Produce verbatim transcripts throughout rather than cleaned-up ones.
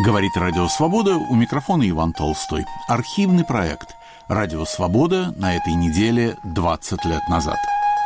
Говорит Радио Свобода, у микрофона Иван Толстой. Архивный проект «Радио Свобода» на этой неделе двадцать лет назад.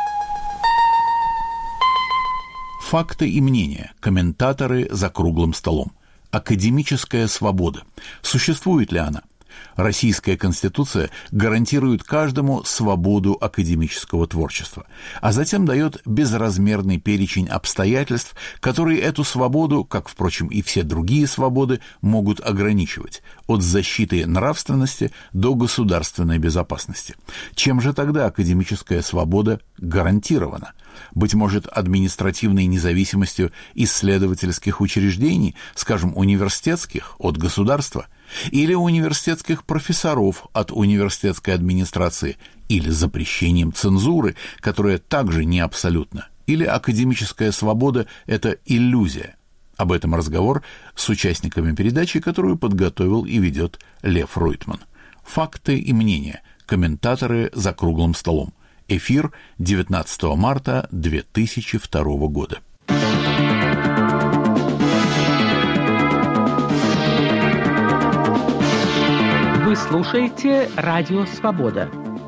Факты и мнения. Комментаторы за круглым столом. Академическая свобода. Существует ли она? Российская Конституция гарантирует каждому свободу академического творчества, а затем дает безразмерный перечень обстоятельств, которые эту свободу, как, впрочем, и все другие свободы, могут ограничивать, от защиты нравственности до государственной безопасности. Чем же тогда академическая свобода гарантирована? Быть может, административной независимостью исследовательских учреждений, скажем, университетских, от государства, или университетских профессоров от университетской администрации, или запрещением цензуры, которая также не абсолютна, или академическая свобода – это иллюзия. Об этом разговор с участниками передачи, которую подготовил и ведет Лев Ройтман. Факты и мнения. Комментаторы за круглым столом. Эфир девятнадцатого марта две тысячи второго года. Вы слушаете Радио Свобода.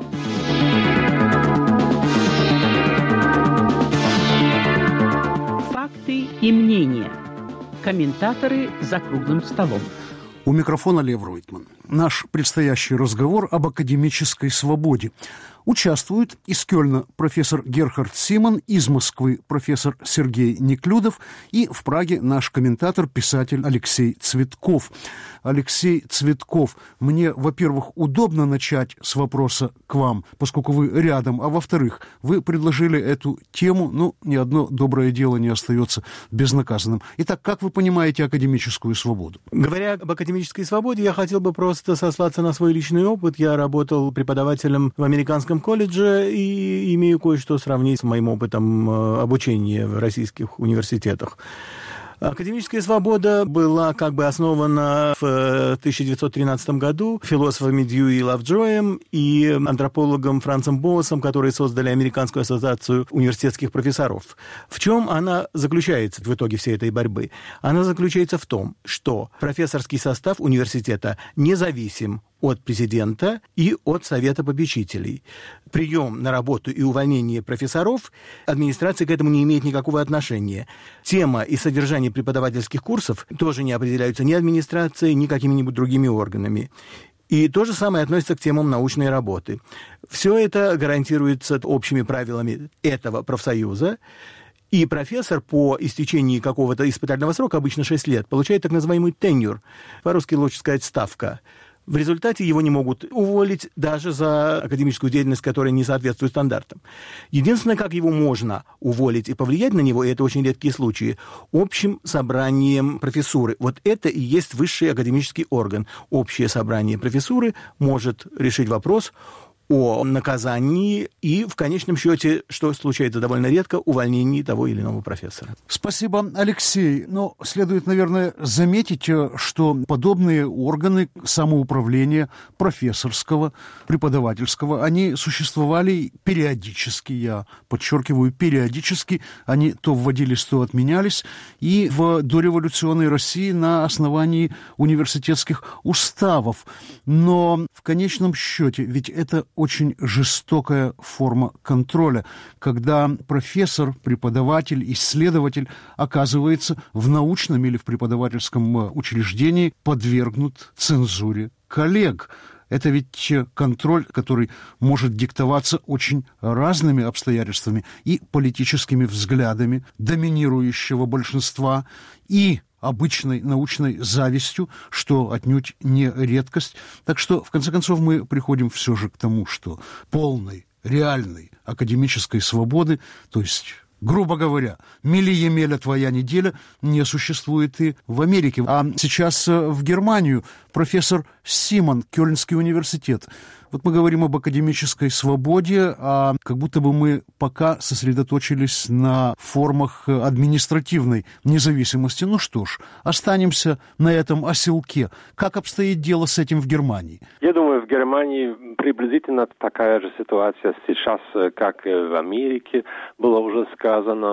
Факты и мнения. Комментаторы за круглым столом. У микрофона Лев Ройтман. Наш предстоящий разговор об академической свободе. Участвуют из Кёльна профессор Герхард Симон, из Москвы профессор Сергей Неклюдов и в Праге наш комментатор, писатель Алексей Цветков. Алексей Цветков, мне, во-первых, удобно начать с вопроса к вам, поскольку вы рядом, а во-вторых, вы предложили эту тему, ну, ни одно доброе дело не остается безнаказанным. Итак, как вы понимаете академическую свободу? Говоря об академической свободе, я хотел бы просто сослаться на свой личный опыт. Я работал преподавателем в американском колледже и имею кое-что сравнить с моим опытом обучения в российских университетах. Академическая свобода была как бы основана в тысяча девятьсот тринадцатом году философами Дьюи и Лавджоем и антропологом Францем Боасом, которые создали Американскую ассоциацию университетских профессоров. В чем она заключается в итоге всей этой борьбы? Она заключается в том, что профессорский состав университета независим от президента и от Совета попечителей. Прием на работу и увольнение профессоров администрация к этому не имеет никакого отношения. Тема и содержание преподавательских курсов тоже не определяются ни администрацией, ни какими-нибудь другими органами. И то же самое относится к темам научной работы. Все это гарантируется общими правилами этого профсоюза. И профессор по истечении какого-то испытательного срока, обычно шесть лет, получает так называемый тенюр, по-русски лучше сказать ставка. В результате его не могут уволить даже за академическую деятельность, которая не соответствует стандартам. Единственное, как его можно уволить и повлиять на него, и это очень редкие случаи, общим собранием профессуры. Вот это и есть высший академический орган. Общее собрание профессуры может решить вопрос о наказании и, в конечном счете, что случается довольно редко, увольнении того или иного профессора. Спасибо, Алексей. Но следует, наверное, заметить, что подобные органы самоуправления профессорского, преподавательского, они существовали периодически, я подчеркиваю, периодически, они то вводились, то отменялись, и в дореволюционной России на основании университетских уставов. Но в конечном счете, ведь это очень жестокая форма контроля, когда профессор, преподаватель, исследователь оказывается в научном или в преподавательском учреждении подвергнут цензуре коллег. Это ведь контроль, который может диктоваться очень разными обстоятельствами и политическими взглядами доминирующего большинства, и обычной научной завистью, что отнюдь не редкость. Так что, в конце концов, мы приходим все же к тому, что полной, реальной академической свободы, то есть, грубо говоря, мили-емеля твоя неделя, не существует и в Америке. А сейчас в Германию профессор Симон, Кёльнский университет. Вот мы говорим об академической свободе, а как будто бы мы пока сосредоточились на формах административной независимости. Ну что ж, останемся на этом оселке. Как обстоит дело с этим в Германии? Я думаю, в Германии приблизительно такая же ситуация сейчас, как в Америке, было уже сказано.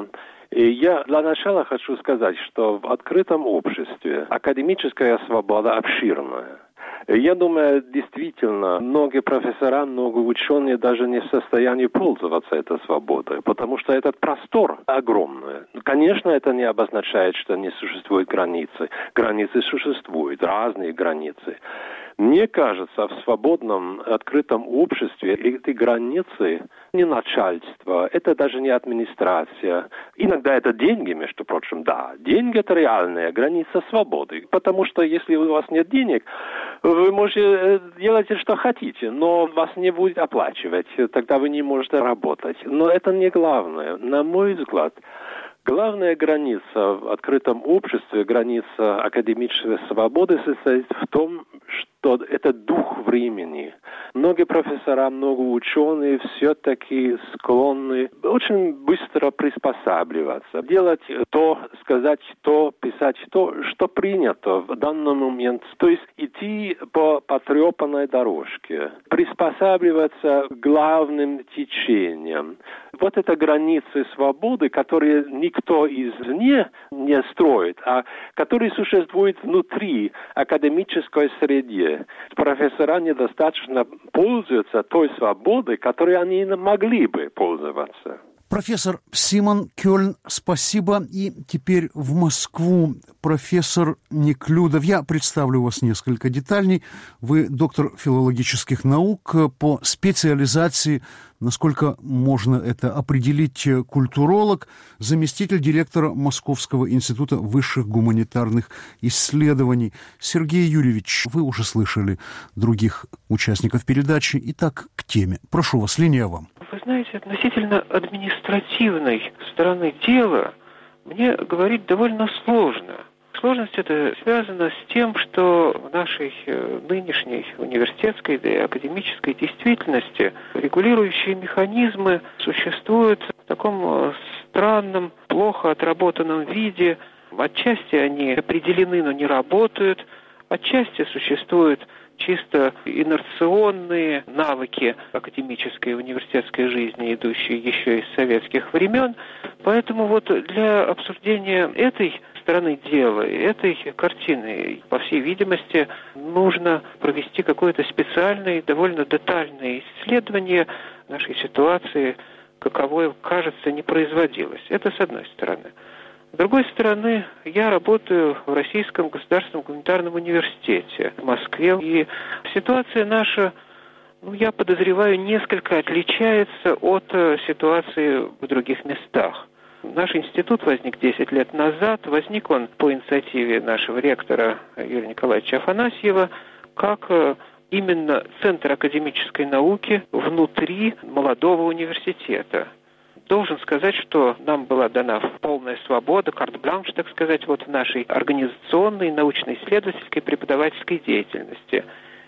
И я для начала хочу сказать, что в открытом обществе академическая свобода обширная. Я думаю, действительно, многие профессора, многие ученые даже не в состоянии пользоваться этой свободой, потому что этот простор огромный. Конечно, это не обозначает, что не существует границы. Границы существуют, разные границы. Мне кажется, в свободном, открытом обществе эти границы не начальство, это даже не администрация. Иногда это деньги, между прочим, да. Деньги – это реальная граница свободы. Потому что если у вас нет денег, вы можете делать, что хотите, но вас не будет оплачивать, тогда вы не можете работать. Но это не главное. На мой взгляд, главная граница в открытом обществе, граница академической свободы состоит в том, что это дух времени. Многие профессора, много ученые все-таки склонны очень быстро приспосабливаться, делать то, сказать то, писать то, что принято в данный момент. То есть идти по потрепанной дорожке, приспосабливаться к главным течениям. Вот это границы свободы, которые никто извне не строит, а которые существуют внутри академической среды. Профессора недостаточно пользуются той свободой, которой они могли бы пользоваться. Профессор Симон Кёльн, спасибо. И теперь в Москву профессор Неклюдов. Я представлю вас несколько детальней. Вы доктор филологических наук по специализации, насколько можно это определить, культуролог, заместитель директора Московского института высших гуманитарных исследований. Сергей Юрьевич, вы уже слышали других участников передачи. Итак, к теме. Прошу вас, линия вам. Вы знаете, относительно административной стороны дела мне говорить довольно сложно. Сложность эта связана с тем, что в нашей нынешней университетской, да и академической действительности регулирующие механизмы существуют в таком странном, плохо отработанном виде. Отчасти они определены, но не работают. Отчасти существуют чисто инерционные навыки академической и университетской жизни, идущие еще из советских времен. Поэтому вот для обсуждения этой стороны дела, этой картины, по всей видимости, нужно провести какое-то специальное, довольно детальное исследование нашей ситуации, каковое, кажется, не производилось. Это с одной стороны. С другой стороны, я работаю в Российском государственном гуманитарном университете в Москве, и ситуация наша, ну, я подозреваю, несколько отличается от ситуации в других местах. Наш институт возник десять лет назад, возник он по инициативе нашего ректора Юрия Николаевича Афанасьева, как именно центр академической науки внутри молодого университета. Должен сказать, что нам была дана полная свобода, карт-бланш, так сказать, вот в нашей организационной, научно-исследовательской, преподавательской деятельности.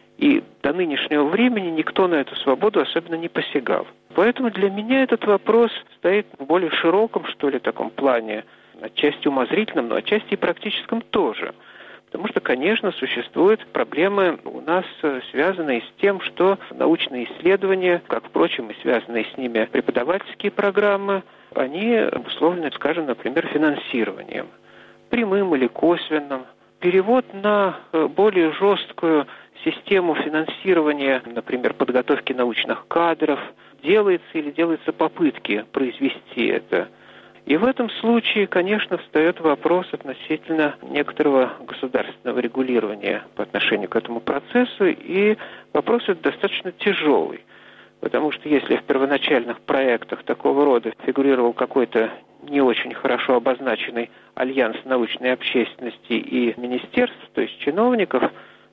И до нынешнего времени никто на эту свободу особенно не посягал. Поэтому для меня этот вопрос стоит в более широком, что ли, таком плане, отчасти умозрительном, но отчасти и практическом тоже. Потому что, конечно, существуют проблемы у нас, связанные с тем, что научные исследования, как, впрочем, и связанные с ними преподавательские программы, они обусловлены, скажем, например, финансированием, прямым или косвенным. Перевод на более жесткую систему финансирования, например, подготовки научных кадров, делается или делаются попытки произвести это. И в этом случае, конечно, встает вопрос относительно некоторого государственного регулирования по отношению к этому процессу, и вопрос этот достаточно тяжелый, потому что если в первоначальных проектах такого рода фигурировал какой-то не очень хорошо обозначенный альянс научной общественности и министерств, то есть чиновников,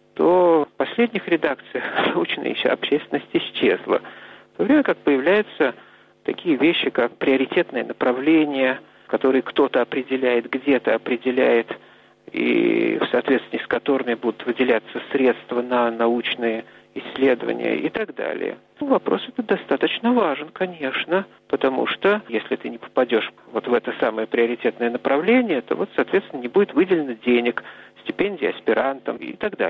то в последних редакциях научная общественность исчезла. В то время как появляются такие вещи, как приоритетные направления, которые кто-то определяет, где-то определяет, и в соответствии с которыми будут выделяться средства на научные исследования и так далее. Вопрос этот достаточно важен, конечно, потому что если ты не попадешь вот в это самое приоритетное направление, то вот, соответственно, не будет выделено денег, стипендий аспирантам и так далее.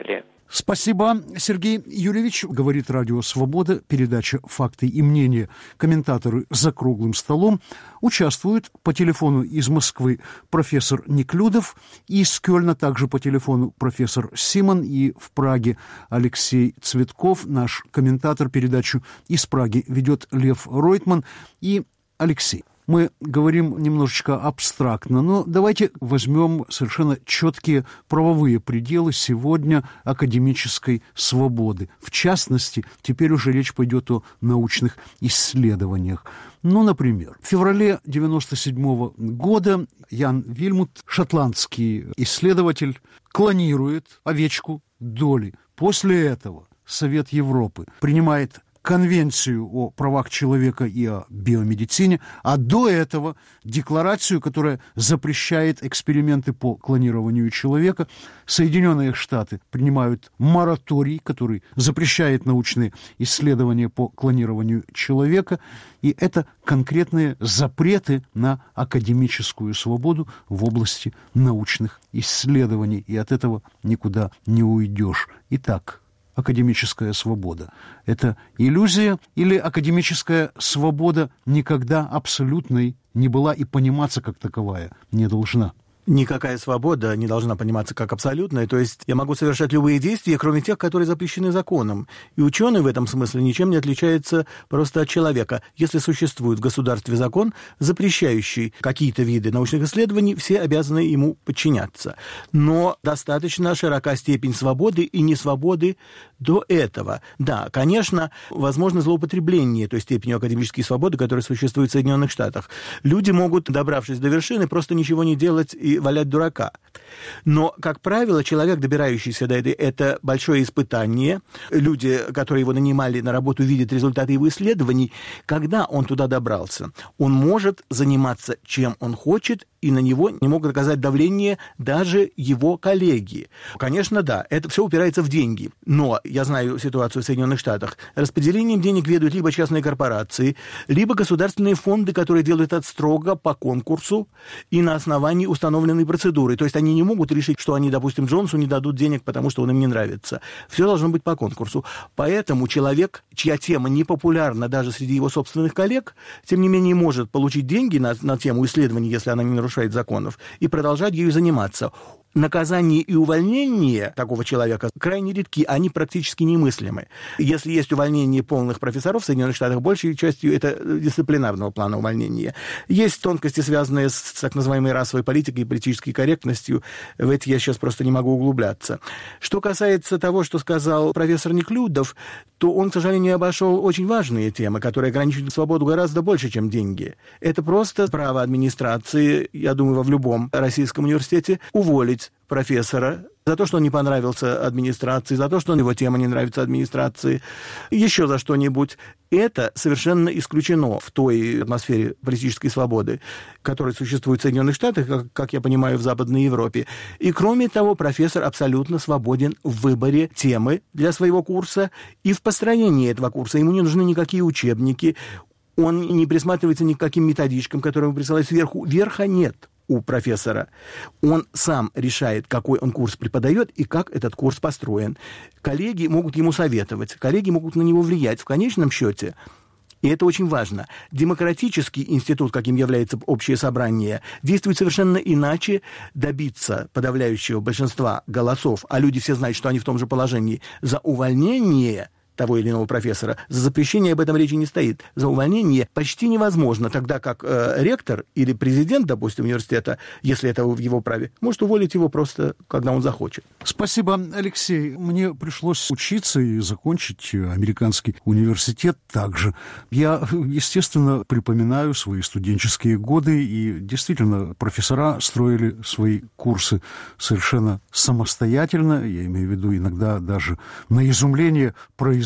Спасибо, Сергей Юрьевич. Говорит Радио Свобода, передача «Факты и мнения». Комментаторы «За круглым столом». Участвуют по телефону из Москвы профессор Неклюдов, из Кёльна также по телефону профессор Симон, и в Праге Алексей Цветков. Наш комментатор передачу из Праги ведет Лев Ройтман. И Алексей, мы говорим немножечко абстрактно, но давайте возьмем совершенно четкие правовые пределы сегодня академической свободы. В частности, теперь уже речь пойдет о научных исследованиях. Ну, например, в феврале девяносто седьмого года Ян Вильмут, шотландский исследователь, клонирует овечку Долли. После этого Совет Европы принимает Конвенцию о правах человека и о биомедицине, а до этого декларацию, которая запрещает эксперименты по клонированию человека. Соединенные Штаты принимают мораторий, который запрещает научные исследования по клонированию человека. И это конкретные запреты на академическую свободу в области научных исследований. И от этого никуда не уйдешь. Итак, академическая свобода – это иллюзия, или академическая свобода никогда абсолютной не была и пониматься как таковая не должна? Никакая свобода не должна пониматься как абсолютная, то есть я могу совершать любые действия, кроме тех, которые запрещены законом. И ученый в этом смысле ничем не отличается просто от человека. Если существует в государстве закон, запрещающий какие-то виды научных исследований, все обязаны ему подчиняться. Но достаточно широка степень свободы и несвободы до этого. Да, конечно, возможно злоупотребление той степенью академической свободы, которая существует в Соединенных Штатах. Люди могут, добравшись до вершины, просто ничего не делать и валять дурака. Но, как правило, человек, добирающийся до этой, это большое испытание. Люди, которые его нанимали на работу, видят результаты его исследований. Когда он туда добрался, он может заниматься чем он хочет, и на него не могут оказать давление даже его коллеги. Конечно, да, это все упирается в деньги. Но я знаю ситуацию в Соединенных Штатах. Распределением денег ведут либо частные корпорации, либо государственные фонды, которые делают это строго по конкурсу и на основании установленной процедуры. То есть они не могут решить, что они, допустим, Джонсу не дадут денег, потому что он им не нравится. Все должно быть по конкурсу. Поэтому человек, чья тема не популярна даже среди его собственных коллег, тем не менее может получить деньги на, на тему исследований, если она не нарушает законов, и продолжать ею заниматься. Наказание и увольнение такого человека крайне редки, они практически немыслимы. Если есть увольнение полных профессоров в Соединенных Штатах, большей частью это дисциплинарного плана увольнения. Есть тонкости, связанные с так называемой расовой политикой и политической корректностью. В эти я сейчас просто не могу углубляться. Что касается того, что сказал профессор Неклюдов, то он, к сожалению, обошел очень важные темы, которые ограничивают свободу гораздо больше, чем деньги. Это просто право администрации, я думаю, в любом российском университете, уволить профессора за то, что он не понравился администрации, за то, что его тема не нравится администрации, еще за что-нибудь. Это совершенно исключено в той атмосфере политической свободы, которая существует в Соединенных Штатах, как, как я понимаю, в Западной Европе. И кроме того, профессор абсолютно свободен в выборе темы для своего курса и в построении этого курса. Ему не нужны никакие учебники, он не присматривается ни к каким методичкам, которые ему присылают сверху. Верха нет у профессора. Он сам решает, какой он курс преподает и как этот курс построен. Коллеги могут ему советовать, коллеги могут на него влиять. В конечном счете, и это очень важно, демократический институт, каким является общее собрание, действует совершенно иначе. Добиться подавляющего большинства голосов, а люди все знают, что они в том же положении, за увольнение того или иного профессора, за запрещение об этом речи не стоит. За увольнение почти невозможно, тогда как э, ректор или президент, допустим, университета, если это в его праве, может уволить его просто, когда он захочет. Спасибо, Алексей. Мне пришлось учиться и закончить американский университет также. Я, естественно, припоминаю свои студенческие годы, и действительно профессора строили свои курсы совершенно самостоятельно, я имею в виду иногда даже на изумление произвольно,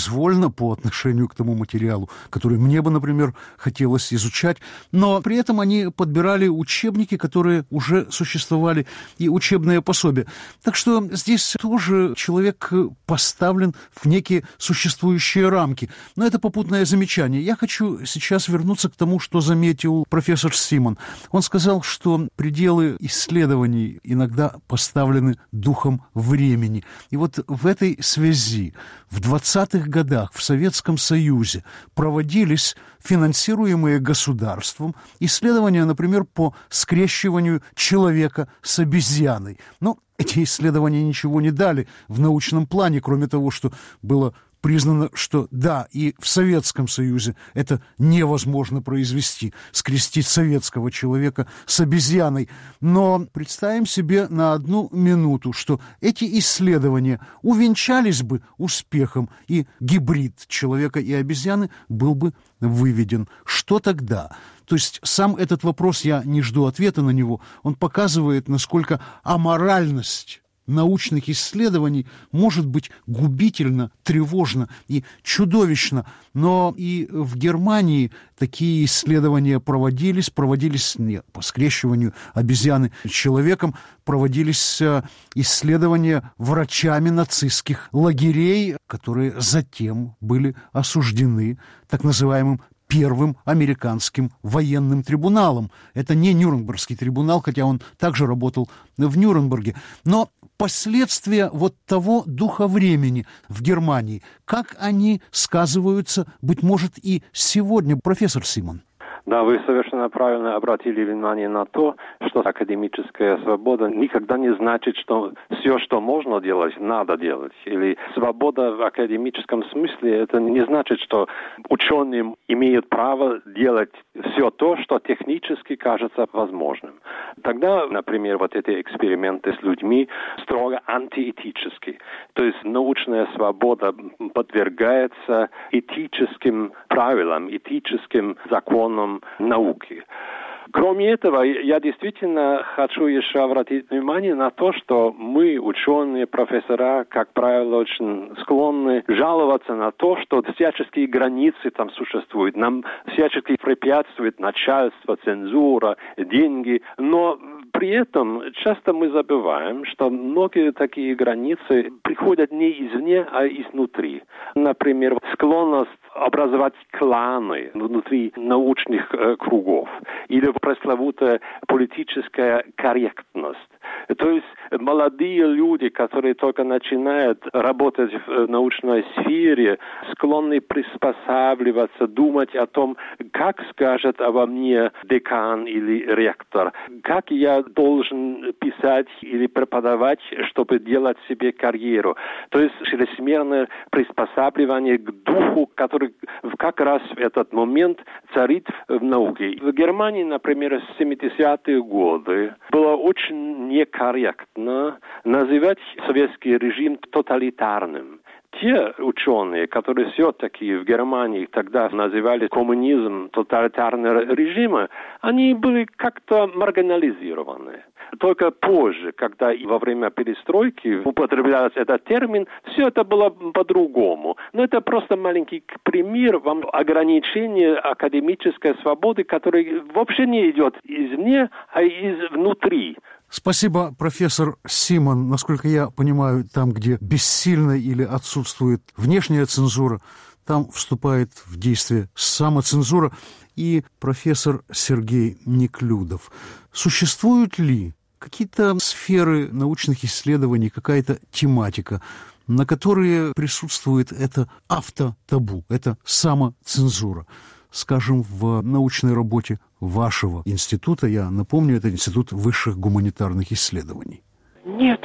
произвольно по отношению к тому материалу, который мне бы, например, хотелось изучать, но при этом они подбирали учебники, которые уже существовали, и учебные пособия. Так что здесь тоже человек поставлен в некие существующие рамки. Но это попутное замечание. Я хочу сейчас вернуться к тому, что заметил профессор Симон. Он сказал, что пределы исследований иногда поставлены духом времени. И вот в этой связи в двадцатых годах в Советском Союзе проводились финансируемые государством исследования, например, по скрещиванию человека с обезьяной. Но эти исследования ничего не дали в научном плане, кроме того, что было признано, что да, и в Советском Союзе это невозможно произвести, скрестить советского человека с обезьяной. Но представим себе на одну минуту, что эти исследования увенчались бы успехом, и гибрид человека и обезьяны был бы выведен. Что тогда? То есть сам этот вопрос, я не жду ответа на него, он показывает, насколько аморальность научных исследований может быть губительно, тревожно и чудовищно. Но и в Германии такие исследования проводились, проводились не по скрещиванию обезьяны с человеком, проводились исследования врачами нацистских лагерей, которые затем были осуждены так называемым первым американским военным трибуналом. Это не Нюрнбергский трибунал, хотя он также работал в Нюрнберге. Но последствия вот того духа времени в Германии, как они сказываются, быть может, и сегодня, профессор Симон? Да, вы совершенно правильно обратили внимание на то, что академическая свобода никогда не значит, что все, что можно делать, надо делать. Или свобода в академическом смысле, это не значит, что ученые имеют право делать все то, что технически кажется возможным. Тогда, например, вот эти эксперименты с людьми строго антиэтические. То есть научная свобода подвергается этическим правилам, этическим законам науки. Кроме этого, я действительно хочу еще обратить внимание на то, что мы, ученые, профессора, как правило, очень склонны жаловаться на то, что всяческие границы там существуют. Нам всячески препятствует начальство, цензура, деньги. Но при этом часто мы забываем, что многие такие границы приходят не извне, а изнутри. Например, склонность образовать кланы внутри научных э, кругов или пресловутая политическая корректность. То есть молодые люди, которые только начинают работать в научной сфере, склонны приспосабливаться, думать о том, как скажет обо мне декан или ректор, как я должен писать или преподавать, чтобы делать себе карьеру. То есть чрезмерное приспосабливание к духу, который как раз в этот момент царит в науке. В Германии, например, в семидесятые годы было очень некорректно называть советский режим тоталитарным. Те ученые, которые все-таки в Германии тогда называли коммунизм тоталитарного режима, они были как-то маргинализированы. Только позже, когда во время перестройки употреблялся этот термин, все это было по-другому. Но это просто маленький пример вам ограничения академической свободы, который вообще не идет извне, а изнутри. Спасибо, профессор Симон. Насколько я понимаю, там, где бессильна или отсутствует внешняя цензура, там вступает в действие самоцензура. И профессор Сергей Неклюдов. Существуют ли какие-то сферы научных исследований, какая-то тематика, на которые присутствует это автотабу, это самоцензура? Скажем, в научной работе вашего института, я напомню, это Институт высших гуманитарных исследований. Нет,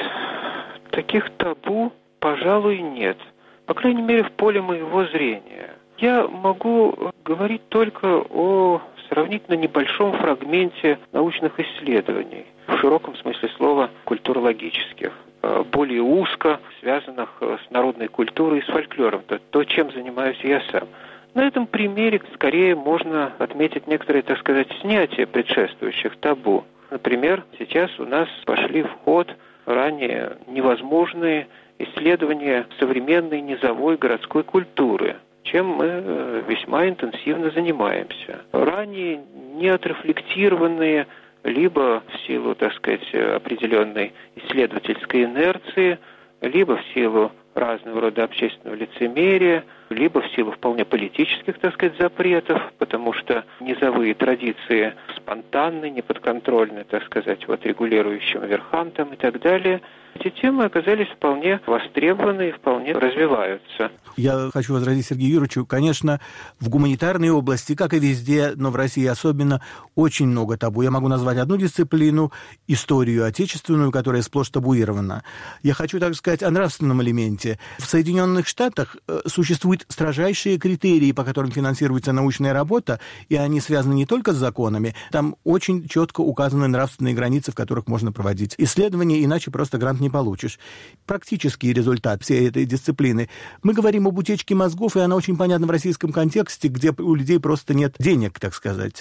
таких табу, пожалуй, нет. По крайней мере, в поле моего зрения. Я могу говорить только о сравнительно небольшом фрагменте научных исследований, в широком смысле слова культурологических, более узко связанных с народной культурой и с фольклором, то, то чем занимаюсь я сам. На этом примере скорее можно отметить некоторые, так сказать, снятие предшествующих табу. Например, сейчас у нас пошли в ход ранее невозможные исследования современной низовой городской культуры, чем мы весьма интенсивно занимаемся. Ранее не отрефлектированные либо в силу, так сказать, определенной исследовательской инерции, либо в силу разного рода общественного лицемерия, либо в силу вполне политических, так сказать, запретов, потому что низовые традиции спонтанны, неподконтрольны, так сказать, вот регулирующим верхам там и так далее. Эти темы оказались вполне востребованы и вполне развиваются. Я хочу возразить Сергею Юрьевичу. Конечно, в гуманитарной области, как и везде, но в России особенно, очень много табу. Я могу назвать одну дисциплину, историю отечественную, которая сплошь табуирована. Я хочу, так сказать, о нравственном элементе. В Соединенных Штатах существуют строжайшие критерии, по которым финансируется научная работа, и они связаны не только с законами. Там очень четко указаны нравственные границы, в которых можно проводить исследования, иначе просто грант не получишь. Практический результат всей этой дисциплины. Мы говорим об утечке мозгов, и она очень понятна в российском контексте, где у людей просто нет денег, так сказать.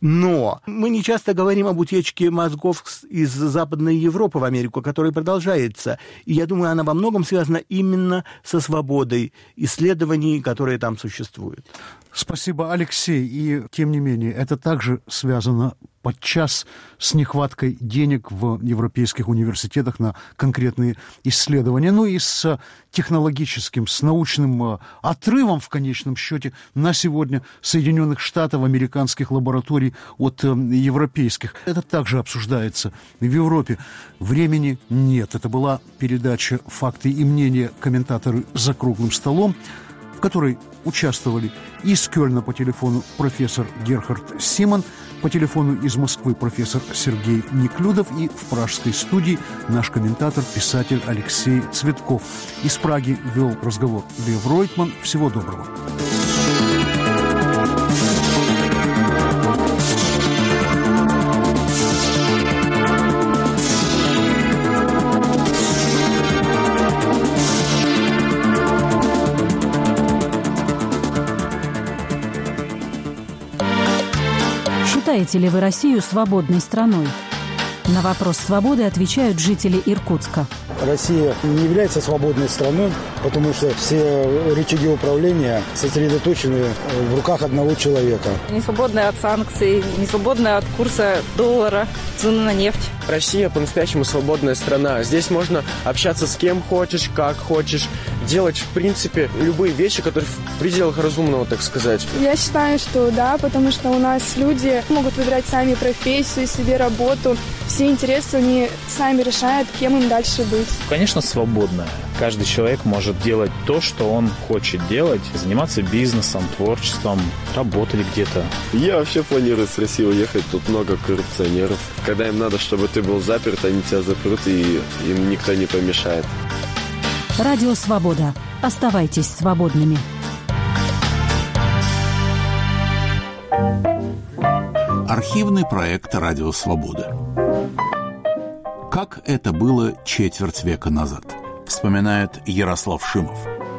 Но мы не часто говорим об утечке мозгов из Западной Европы в Америку, которая продолжается. И я думаю, она во многом связана именно со свободой исследований, которые там существуют. Спасибо, Алексей. И, тем не менее, это также связано подчас с нехваткой денег в европейских университетах на конкретные исследования. Ну и с технологическим, с научным отрывом, в конечном счете, на сегодня Соединенных Штатов, американских лабораторий от европейских. Это также обсуждается в Европе. Времени нет. Это была передача «Факты и мнения. Комментаторы за круглым столом», в которой участвовали из Кёльна по телефону профессор Герхард Симон, по телефону из Москвы профессор Сергей Неклюдов и в пражской студии наш комментатор, писатель Алексей Цветков. Из Праги вел разговор Лев Ройтман. Всего доброго. Считаете ли вы Россию свободной страной? На вопрос свободы отвечают жители Иркутска. Россия не является свободной страной, потому что все рычаги управления сосредоточены в руках одного человека. Не свободная от санкций, не свободная от курса доллара, цены на нефть. Россия по-настоящему свободная страна. Здесь можно общаться с кем хочешь, как хочешь, делать, в принципе, любые вещи, которые в пределах разумного, так сказать. Я считаю, что да, потому что у нас люди могут выбирать сами профессию, себе работу. Все интересы они сами решают, кем им дальше быть. Конечно, свободная. Каждый человек может делать то, что он хочет делать, заниматься бизнесом, творчеством, работать где-то. Я вообще планирую с России уехать. Тут много коррупционеров. Когда им надо, чтобы ты был заперт, они тебя запрут, и им никто не помешает. Радио «Свобода». Оставайтесь свободными. Архивный проект «Радио Свобода». Как это было четверть века назад, вспоминает Ярослав Шимов.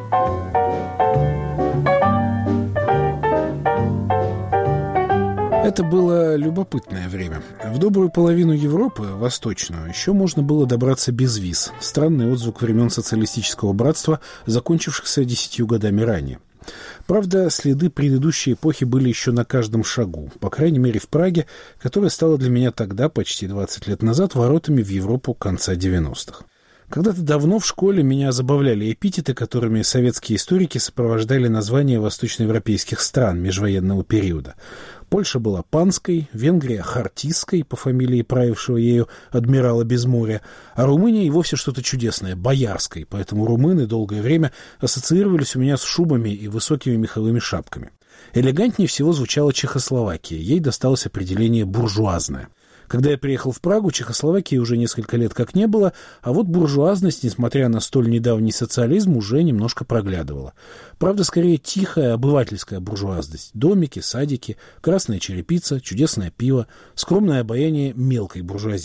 Это было любопытное время. В добрую половину Европы, восточную, еще можно было добраться без виз. Странный отзвук времен социалистического братства, закончившихся десятью годами ранее. Правда, следы предыдущей эпохи были еще на каждом шагу, по крайней мере в Праге, которая стала для меня тогда, почти двадцать лет назад, воротами в Европу конца девяностых. Когда-то давно в школе меня забавляли эпитеты, которыми советские историки сопровождали названия восточноевропейских стран межвоенного периода. Польша была панской, Венгрия — хартистской, по фамилии правившего ею адмирала Безморья, а Румыния и вовсе что-то чудесное — боярской, поэтому румыны долгое время ассоциировались у меня с шубами и высокими меховыми шапками. Элегантнее всего звучала Чехословакия, ей досталось определение «буржуазная». Когда я приехал в Прагу, Чехословакии уже несколько лет как не было, а вот буржуазность, несмотря на столь недавний социализм, уже немножко проглядывала. Правда, скорее тихая обывательская буржуазность. Домики, садики, красная черепица, чудесное пиво, скромное обаяние мелкой буржуазии.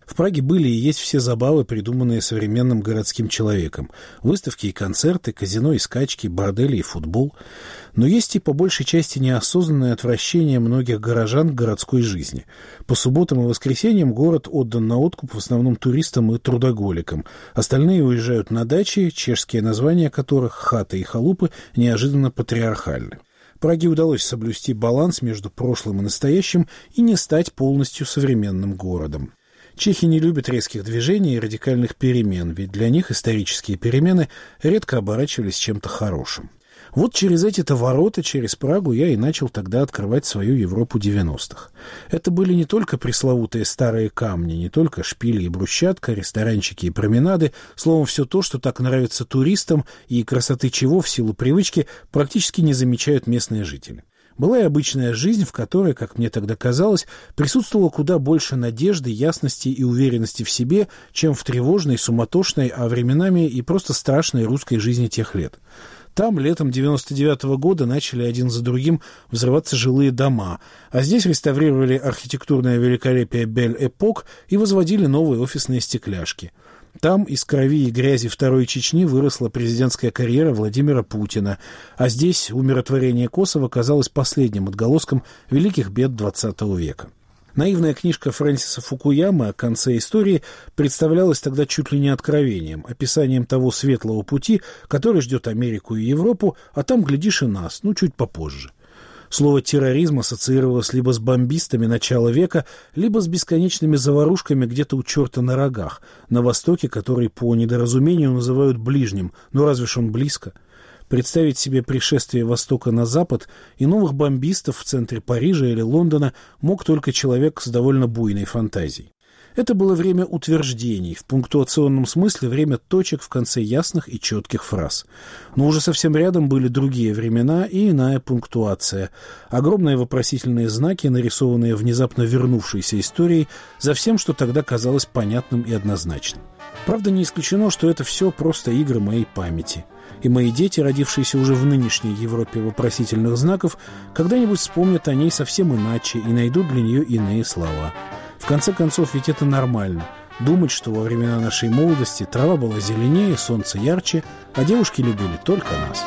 В Праге были и есть все забавы, придуманные современным городским человеком. Выставки и концерты, казино и скачки, бордели и футбол. Но есть и по большей части неосознанное отвращение многих горожан к городской жизни. По субботам и воскресеньям город отдан на откуп в основном туристам и трудоголикам. Остальные уезжают на дачи, чешские названия которых, хаты и халупы, неожиданно патриархальны. Праге удалось соблюсти баланс между прошлым и настоящим и не стать полностью современным городом. Чехи не любят резких движений и радикальных перемен, ведь для них исторические перемены редко оборачивались чем-то хорошим. Вот через эти-то ворота, через Прагу, я и начал тогда открывать свою Европу девяностых. Это были не только пресловутые старые камни, не только шпили и брусчатка, ресторанчики и променады, словом, все то, что так нравится туристам и красоты чего в силу привычки практически не замечают местные жители. Была и обычная жизнь, в которой, как мне тогда казалось, присутствовало куда больше надежды, ясности и уверенности в себе, чем в тревожной, суматошной, а временами и просто страшной русской жизни тех лет. Там летом девяносто девятого года начали один за другим взрываться жилые дома, а здесь реставрировали архитектурное великолепие Бель-Эпок и возводили новые офисные стекляшки. Там из крови и грязи Второй Чечни выросла президентская карьера Владимира Путина, а здесь умиротворение Косово казалось последним отголоском великих бед двадцатого века. Наивная книжка Фрэнсиса Фукуямы о конце истории представлялась тогда чуть ли не откровением, описанием того светлого пути, который ждет Америку и Европу, а там, глядишь, и нас, ну, чуть попозже. Слово «терроризм» ассоциировалось либо с бомбистами начала века, либо с бесконечными заварушками где-то у черта на рогах, на востоке, который по недоразумению называют ближним, но разве ж он близко? Представить себе пришествие Востока на Запад и новых бомбистов в центре Парижа или Лондона мог только человек с довольно буйной фантазией. Это было время утверждений, в пунктуационном смысле время точек в конце ясных и четких фраз. Но уже совсем рядом были другие времена и иная пунктуация. Огромные вопросительные знаки, нарисованные внезапно вернувшейся историей, за всем, что тогда казалось понятным и однозначным. Правда, не исключено, что это все просто игры моей памяти. И мои дети, родившиеся уже в нынешней Европе вопросительных знаков, когда-нибудь вспомнят о ней совсем иначе и найдут для нее иные слова. В конце концов, ведь это нормально. Думать, что во времена нашей молодости трава была зеленее, солнце ярче, а девушки любили только нас.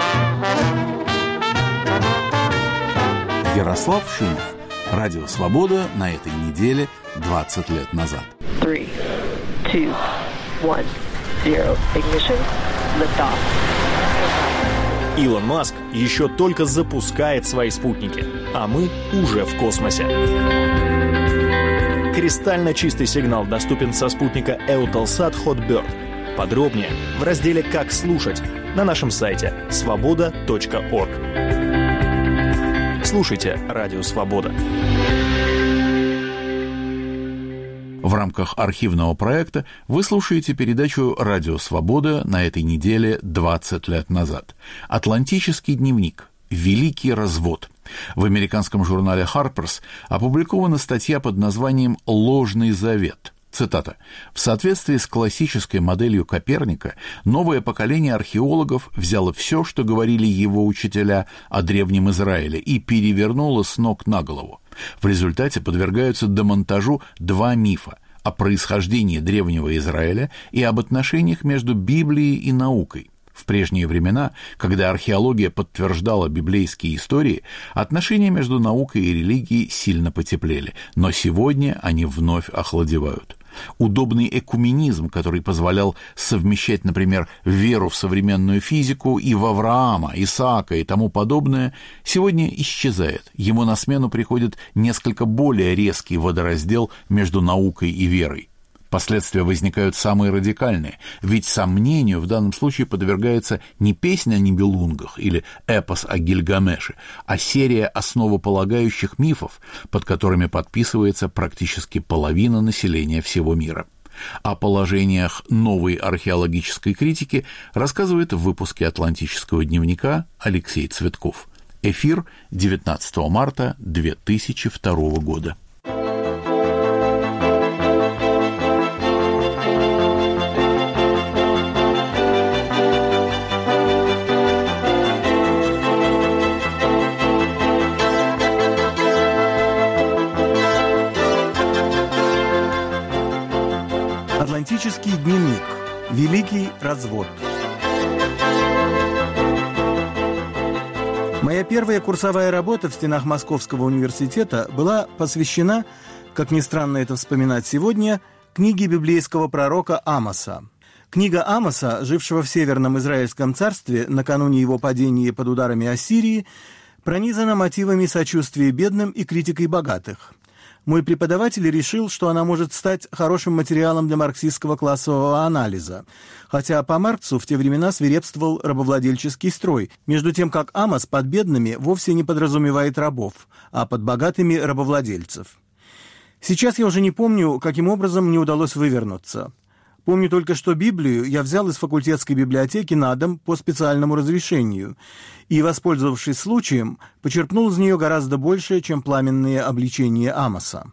Ярослав Шимов. Радио «Свобода» на этой неделе двадцать лет назад. Three, two, one, zero. Ignition. Lift off. Илон Маск еще только запускает свои спутники, а мы уже в космосе. Кристально чистый сигнал доступен со спутника Eutelsat Hotbird. Подробнее в разделе «Как слушать» на нашем сайте свобода точка орг. Слушайте Радио Свобода. В рамках архивного проекта вы слушаете передачу «Радио Свобода» на этой неделе двадцать лет назад. «Атлантический дневник. Великий развод». В американском журнале Harper's опубликована статья под названием «Ложный завет». Цитата. «В соответствии с классической моделью Коперника, новое поколение археологов взяло все, что говорили его учителя о Древнем Израиле, и перевернуло с ног на голову. В результате подвергаются демонтажу два мифа о происхождении Древнего Израиля и об отношениях между Библией и наукой. В прежние времена, когда археология подтверждала библейские истории, отношения между наукой и религией сильно потеплели, но сегодня они вновь охладевают. Удобный экуменизм, который позволял совмещать, например, веру в современную физику и в Авраама, Исаака и тому подобное, сегодня исчезает. Ему на смену приходит несколько более резкий водораздел между наукой и верой. Последствия возникают самые радикальные, ведь сомнению в данном случае подвергается не песня о Нибелунгах или эпос о Гильгамеше, а серия основополагающих мифов, под которыми подписывается практически половина населения всего мира. О положениях новой археологической критики рассказывает в выпуске «Атлантического дневника» Алексей Цветков. Эфир девятнадцатого марта две тысячи второго года. Романтический дневник. Великий развод. Моя первая курсовая работа в стенах Московского университета была посвящена, как ни странно это вспоминать сегодня, книге библейского пророка Амоса. Книга Амоса, жившего в Северном Израильском царстве накануне его падения под ударами Ассирии, пронизана мотивами сочувствия бедным и критикой богатых. Мой преподаватель решил, что она может стать хорошим материалом для марксистского классового анализа, хотя по Марксу в те времена свирепствовал рабовладельческий строй, между тем как Амос под бедными вовсе не подразумевает рабов, а под богатыми рабовладельцев. Сейчас я уже не помню, каким образом мне удалось вывернуться. Помню только, что Библию я взял из факультетской библиотеки на дом по специальному разрешению и, воспользовавшись случаем, почерпнул из нее гораздо больше, чем пламенные обличения Амоса.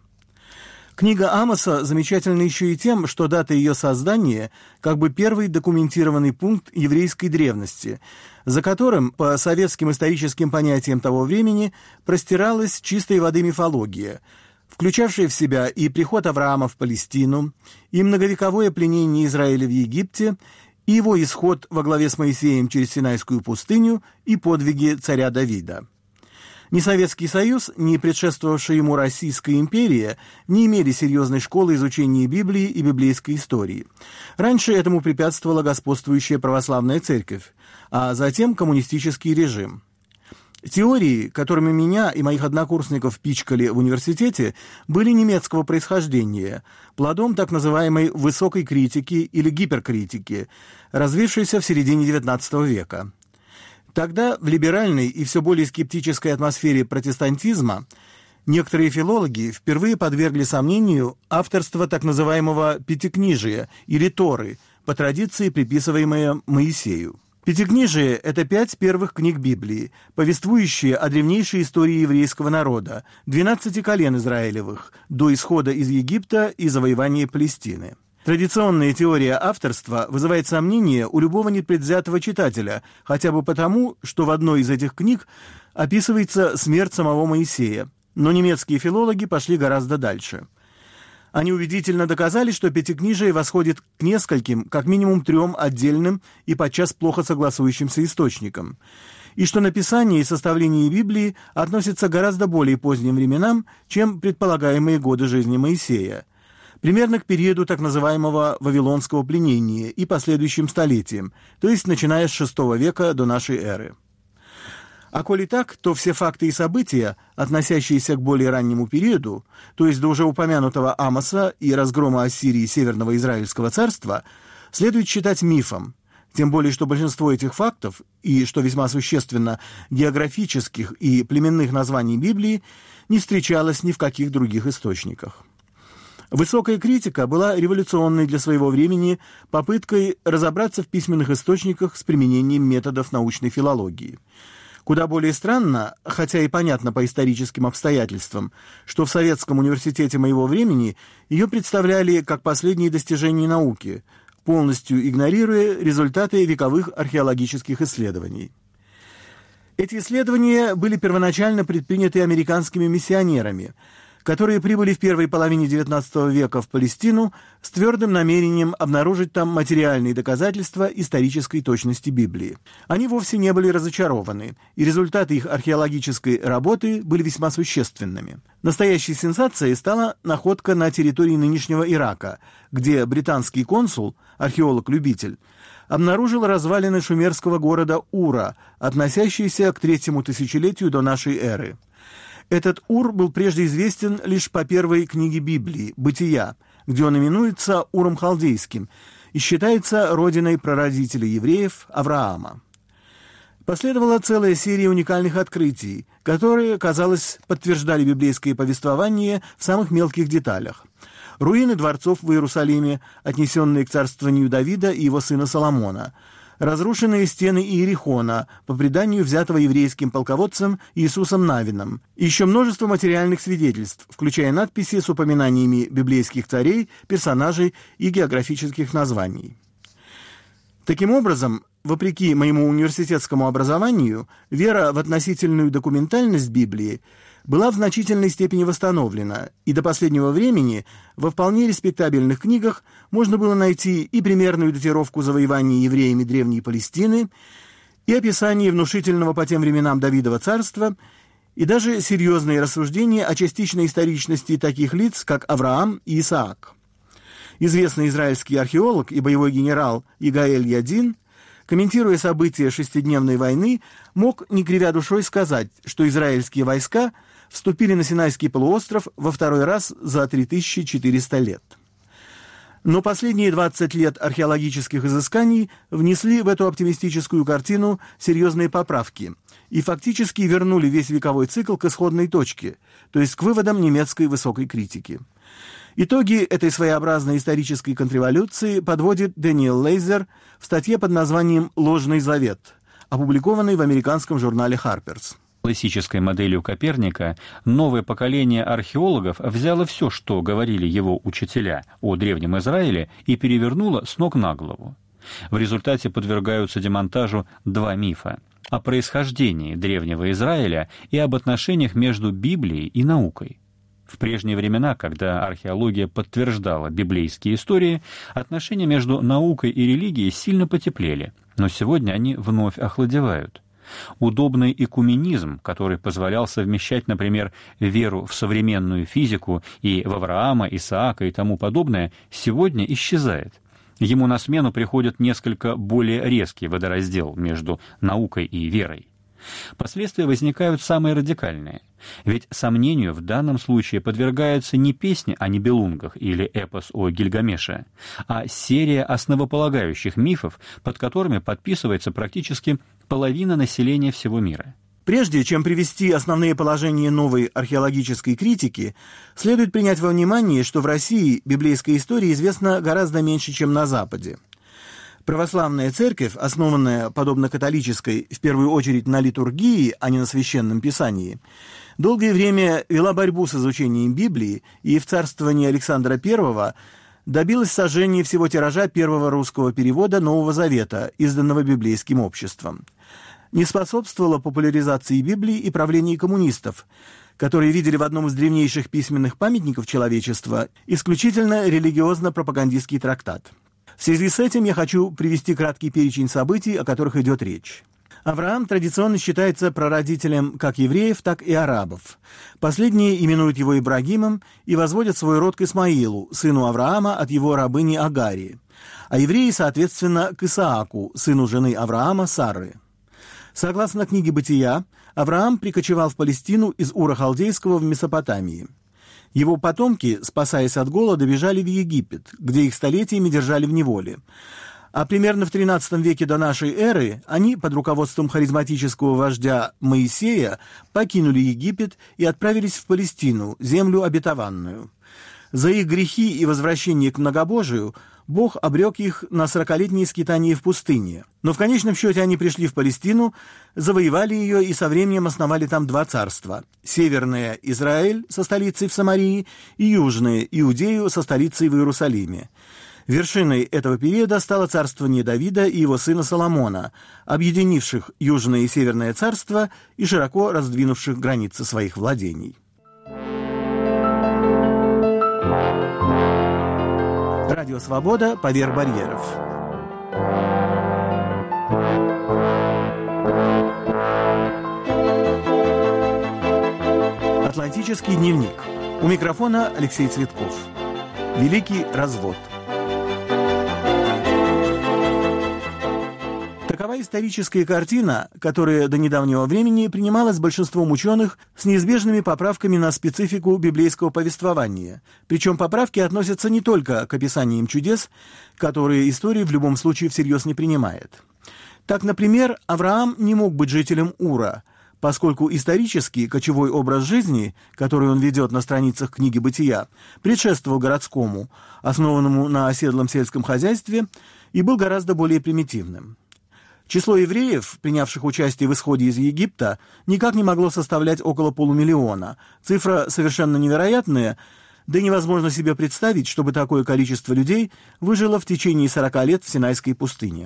Книга Амоса замечательна еще и тем, что дата ее создания как бы первый документированный пункт еврейской древности, за которым, по советским историческим понятиям того времени, простиралась чистой воды мифология, включавшая в себя и приход Авраама в Палестину, и многовековое пленение Израиля в Египте, и его исход во главе с Моисеем через Синайскую пустыню, и подвиги царя Давида. Ни Советский Союз, ни предшествовавшая ему Российская империя не имели серьезной школы изучения Библии и библейской истории. Раньше этому препятствовала господствующая православная церковь, а затем коммунистический режим. Теории, которыми меня и моих однокурсников пичкали в университете, были немецкого происхождения, плодом так называемой высокой критики или гиперкритики, развившейся в середине девятнадцатого века. Тогда в либеральной и все более скептической атмосфере протестантизма некоторые филологи впервые подвергли сомнению авторство так называемого «пятикнижия» или Торы, по традиции приписываемое Моисею. Пятикнижие – это пять первых книг Библии, повествующие о древнейшей истории еврейского народа, двенадцати колен Израилевых, до исхода из Египта и завоевания Палестины. Традиционная теория авторства вызывает сомнения у любого непредвзятого читателя, хотя бы потому, что в одной из этих книг описывается смерть самого Моисея, но немецкие филологи пошли гораздо дальше. Они убедительно доказали, что Пятикнижие восходит к нескольким, как минимум трем отдельным и подчас плохо согласующимся источникам, и что написание и составление Библии относятся к гораздо более поздним временам, чем предполагаемые годы жизни Моисея, примерно к периоду так называемого Вавилонского пленения и последующим столетиям, то есть начиная с шестого века до нашей эры. А коли так, то все факты и события, относящиеся к более раннему периоду, то есть до уже упомянутого Амоса и разгрома Ассирии Северного Израильского царства, следует считать мифом, тем более что большинство этих фактов, и, что весьма существенно, географических и племенных названий Библии, не встречалось ни в каких других источниках. Высокая критика была революционной для своего времени попыткой разобраться в письменных источниках с применением методов научной филологии. Куда более странно, хотя и понятно по историческим обстоятельствам, что в Советском университете моего времени ее представляли как последние достижения науки, полностью игнорируя результаты вековых археологических исследований. Эти исследования были первоначально предприняты американскими миссионерами, которые прибыли в первой половине девятнадцатого века в Палестину с твердым намерением обнаружить там материальные доказательства исторической точности Библии. Они вовсе не были разочарованы, и результаты их археологической работы были весьма существенными. Настоящей сенсацией стала находка на территории нынешнего Ирака, где британский консул, археолог-любитель, обнаружил развалины шумерского города Ура, относящиеся к третьему тысячелетию до нашей эры. Этот Ур был прежде известен лишь по первой книге Библии «Бытия», где он именуется Уром Халдейским и считается родиной прародителя евреев Авраама. Последовала целая серия уникальных открытий, которые, казалось, подтверждали библейское повествование в самых мелких деталях. Руины дворцов в Иерусалиме, отнесенные к царствованию Давида и его сына Соломона, разрушенные стены Иерихона, по преданию взятого еврейским полководцем Иисусом Навином, и еще множество материальных свидетельств, включая надписи с упоминаниями библейских царей, персонажей и географических названий. Таким образом, вопреки моему университетскому образованию, вера в относительную документальность Библии была в значительной степени восстановлена, и до последнего времени во вполне респектабельных книгах можно было найти и примерную датировку завоевания евреями Древней Палестины, и описание внушительного по тем временам Давидова царства, и даже серьезные рассуждения о частичной историчности таких лиц, как Авраам и Исаак. Известный израильский археолог и боевой генерал Игаэль Ядин, комментируя события шестидневной войны, мог, не кривя душой, сказать, что израильские войска вступили на Синайский полуостров во второй раз за три тысячи четыреста лет. Но последние двадцать лет археологических изысканий внесли в эту оптимистическую картину серьезные поправки и фактически вернули весь вековой цикл к исходной точке, то есть к выводам немецкой высокой критики. Итоги этой своеобразной исторической контрреволюции подводит Дэниел Лейзер в статье под названием «Ложный завет», опубликованной в американском журнале «Харперс». Классической моделью Коперника новое поколение археологов взяло все, что говорили его учителя о Древнем Израиле, и перевернуло с ног на голову. В результате подвергаются демонтажу два мифа о происхождении Древнего Израиля и об отношениях между Библией и наукой. В прежние времена, когда археология подтверждала библейские истории, отношения между наукой и религией сильно потеплели, но сегодня они вновь охладевают. Удобный экуменизм, который позволял совмещать, например, веру в современную физику и в Авраама, Исаака и тому подобное, сегодня исчезает. Ему на смену приходит несколько более резкий водораздел между наукой и верой. Последствия возникают самые радикальные. Ведь сомнению в данном случае подвергаются не песни о Нибелунгах или эпос о Гильгамеше, а серия основополагающих мифов, под которыми подписывается практически половина населения всего мира. Прежде чем привести основные положения новой археологической критики, следует принять во внимание, что в России библейская история известна гораздо меньше, чем на Западе. Православная церковь, основанная, подобно католической, в первую очередь на литургии, а не на священном писании, долгое время вела борьбу с изучением Библии и в царствовании Александра Первого добилась сожжения всего тиража первого русского перевода Нового Завета, изданного библейским обществом. Не способствовало популяризации Библии и правлению коммунистов, которые видели в одном из древнейших письменных памятников человечества исключительно религиозно-пропагандистский трактат. В связи с этим я хочу привести краткий перечень событий, о которых идет речь. Авраам традиционно считается прародителем как евреев, так и арабов. Последние именуют его Ибрагимом и возводят свой род к Исмаилу, сыну Авраама от его рабыни Агарии, а евреи, соответственно, к Исааку, сыну жены Авраама Сары. Согласно книге «Бытия», Авраам прикочевал в Палестину из Ура Халдейского в Месопотамии. Его потомки, спасаясь от голода, бежали в Египет, где их столетиями держали в неволе. А примерно в тринадцатом веке до нашей эры они под руководством харизматического вождя Моисея покинули Египет и отправились в Палестину, землю обетованную. За их грехи и возвращение к многобожию Бог обрек их на сорокалетние скитания в пустыне. Но в конечном счете они пришли в Палестину, завоевали ее и со временем основали там два царства. Северное – Израиль со столицей в Самарии, и южное – Иудею со столицей в Иерусалиме. Вершиной этого периода стало царствование Давида и его сына Соломона, объединивших Южное и Северное царство и широко раздвинувших границы своих владений. Радио «Свобода» поверх барьеров. Атлантический дневник. У микрофона Алексей Цветков. Великий развод. Такова историческая картина, которая до недавнего времени принималась большинством ученых с неизбежными поправками на специфику библейского повествования. Причем поправки относятся не только к описаниям чудес, которые история в любом случае всерьез не принимает. Так, например, Авраам не мог быть жителем Ура, поскольку исторический кочевой образ жизни, который он ведет на страницах книги «Бытия», предшествовал городскому, основанному на оседлом сельском хозяйстве, и был гораздо более примитивным. Число евреев, принявших участие в исходе из Египта, никак не могло составлять около полумиллиона. Цифра совершенно невероятная, да и невозможно себе представить, чтобы такое количество людей выжило в течение сорока лет в Синайской пустыне.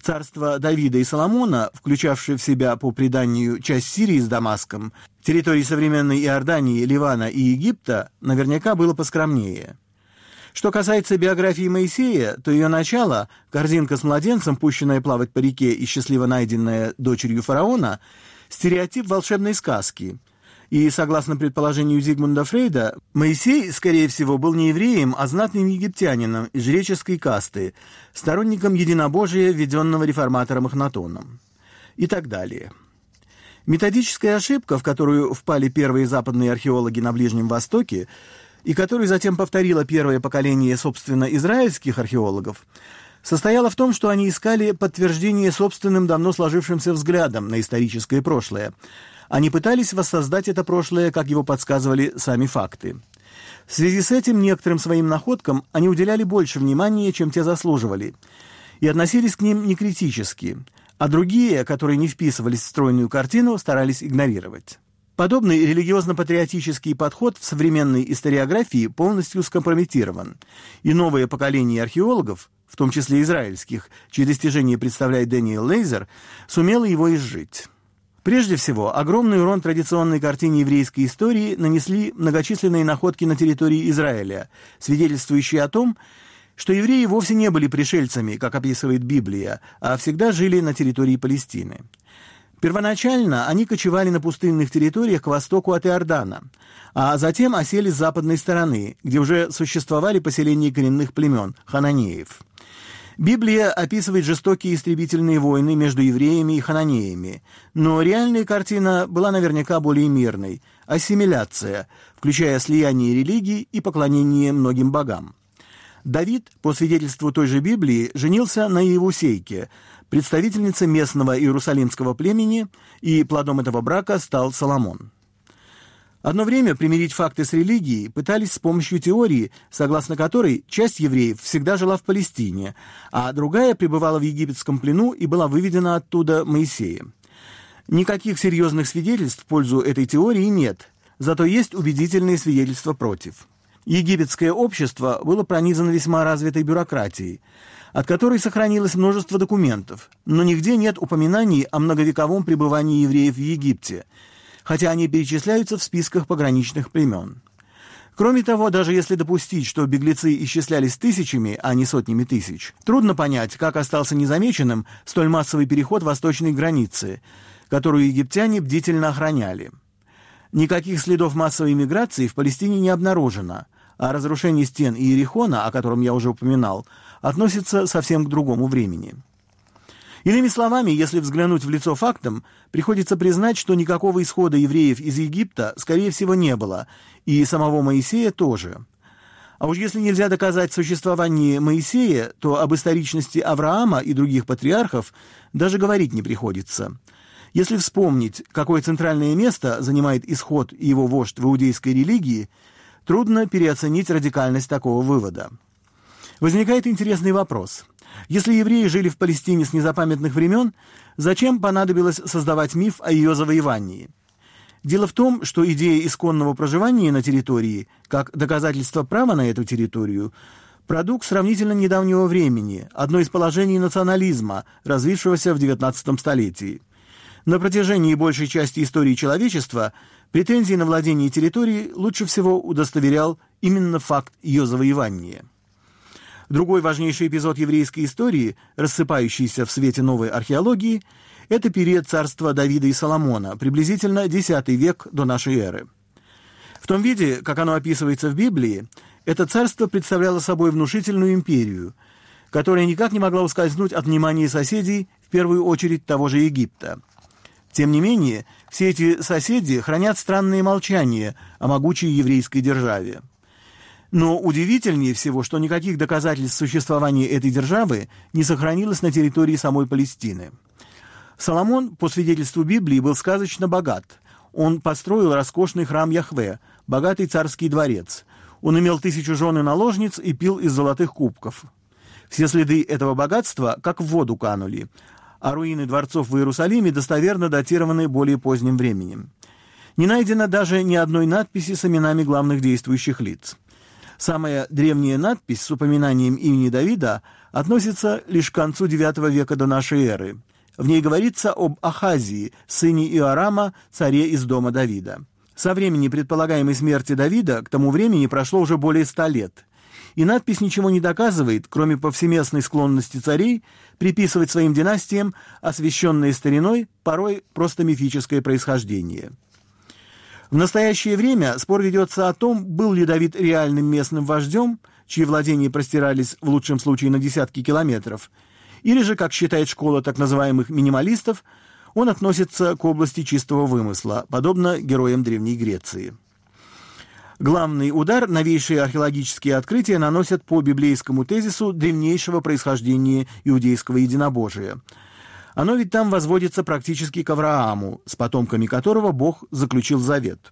Царство Давида и Соломона, включавшее в себя, по преданию, часть Сирии с Дамаском, территории современной Иордании, Ливана и Египта, наверняка было поскромнее. Что касается биографии Моисея, то ее начало, корзинка с младенцем, пущенная плавать по реке и счастливо найденная дочерью фараона, стереотип волшебной сказки. И, согласно предположению Зигмунда Фрейда, Моисей, скорее всего, был не евреем, а знатным египтянином из жреческой касты, сторонником единобожия, введенного реформатором Эхнатоном. И так далее. Методическая ошибка, в которую впали первые западные археологи на Ближнем Востоке, и которую затем повторило первое поколение, собственно, израильских археологов, состояла в том, что они искали подтверждение собственным давно сложившимся взглядом на историческое прошлое. Они пытались воссоздать это прошлое, как его подсказывали сами факты. В связи с этим некоторым своим находкам они уделяли больше внимания, чем те заслуживали, и относились к ним некритически, а другие, которые не вписывались в стройную картину, старались игнорировать. Подобный религиозно-патриотический подход в современной историографии полностью скомпрометирован, и новое поколение археологов, в том числе израильских, чьи достижения представляет Дэниел Лейзер, сумело его изжить. Прежде всего, огромный урон традиционной картине еврейской истории нанесли многочисленные находки на территории Израиля, свидетельствующие о том, что евреи вовсе не были пришельцами, как описывает Библия, а всегда жили на территории Палестины. Первоначально они кочевали на пустынных территориях к востоку от Иордана, а затем осели с западной стороны, где уже существовали поселения коренных племен – хананеев. Библия описывает жестокие истребительные войны между евреями и хананеями, но реальная картина была наверняка более мирной – ассимиляция, включая слияние религий и поклонение многим богам. Давид, по свидетельству той же Библии, женился на Иевусейке, представительнице местного иерусалимского племени, и плодом этого брака стал Соломон. Одно время примирить факты с религией пытались с помощью теории, согласно которой часть евреев всегда жила в Палестине, а другая пребывала в египетском плену и была выведена оттуда Моисеем. Никаких серьезных свидетельств в пользу этой теории нет, зато есть убедительные свидетельства против. Египетское общество было пронизано весьма развитой бюрократией, от которой сохранилось множество документов, но нигде нет упоминаний о многовековом пребывании евреев в Египте, хотя они перечисляются в списках пограничных племен. Кроме того, даже если допустить, что беглецы исчислялись тысячами, а не сотнями тысяч, трудно понять, как остался незамеченным столь массовый переход восточной границы, которую египтяне бдительно охраняли. Никаких следов массовой миграции в Палестине не обнаружено, а разрушение стен Иерихона, о котором я уже упоминал, относится совсем к другому времени. Иными словами, если взглянуть в лицо фактам, приходится признать, что никакого исхода евреев из Египта, скорее всего, не было, и самого Моисея тоже. А уж если нельзя доказать существование Моисея, то об историчности Авраама и других патриархов даже говорить не приходится. Если вспомнить, какое центральное место занимает Исход и его вождь в иудейской религии, трудно переоценить радикальность такого вывода. Возникает интересный вопрос. Если евреи жили в Палестине с незапамятных времен, зачем понадобилось создавать миф о ее завоевании? Дело в том, что идея исконного проживания на территории, как доказательство права на эту территорию, продукт сравнительно недавнего времени, одно из положений национализма, развившегося в девятнадцатом столетии. На протяжении большей части истории человечества претензии на владение территорией лучше всего удостоверял именно факт ее завоевания. Другой важнейший эпизод еврейской истории, рассыпающийся в свете новой археологии, это период царства Давида и Соломона, приблизительно десятый век до нашей эры. В том виде, как оно описывается в Библии, это царство представляло собой внушительную империю, которая никак не могла ускользнуть от внимания соседей, в первую очередь того же Египта. Тем не менее, все эти соседи хранят странное молчание о могучей еврейской державе. Но удивительнее всего, что никаких доказательств существования этой державы не сохранилось на территории самой Палестины. Соломон, по свидетельству Библии, был сказочно богат. Он построил роскошный храм Яхве, богатый царский дворец. Он имел тысячу жен и наложниц и пил из золотых кубков. Все следы этого богатства как в воду канули, а руины дворцов в Иерусалиме достоверно датированы более поздним временем. Не найдено даже ни одной надписи с именами главных действующих лиц. Самая древняя надпись с упоминанием имени Давида относится лишь к концу девятого века до нашей эры. В ней говорится об Ахазии, сыне Иорама, царе из дома Давида. Со времени предполагаемой смерти Давида к тому времени прошло уже более ста лет. И надпись ничего не доказывает, кроме повсеместной склонности царей приписывать своим династиям освященные стариной, порой просто мифическое происхождение. В настоящее время спор ведется о том, был ли Давид реальным местным вождем, чьи владения простирались в лучшем случае на десятки километров, или же, как считает школа так называемых минималистов, он относится к области чистого вымысла, подобно героям Древней Греции. Главный удар новейшие археологические открытия наносят по библейскому тезису древнейшего происхождения иудейского единобожия. Оно ведь там возводится практически к Аврааму, с потомками которого Бог заключил завет.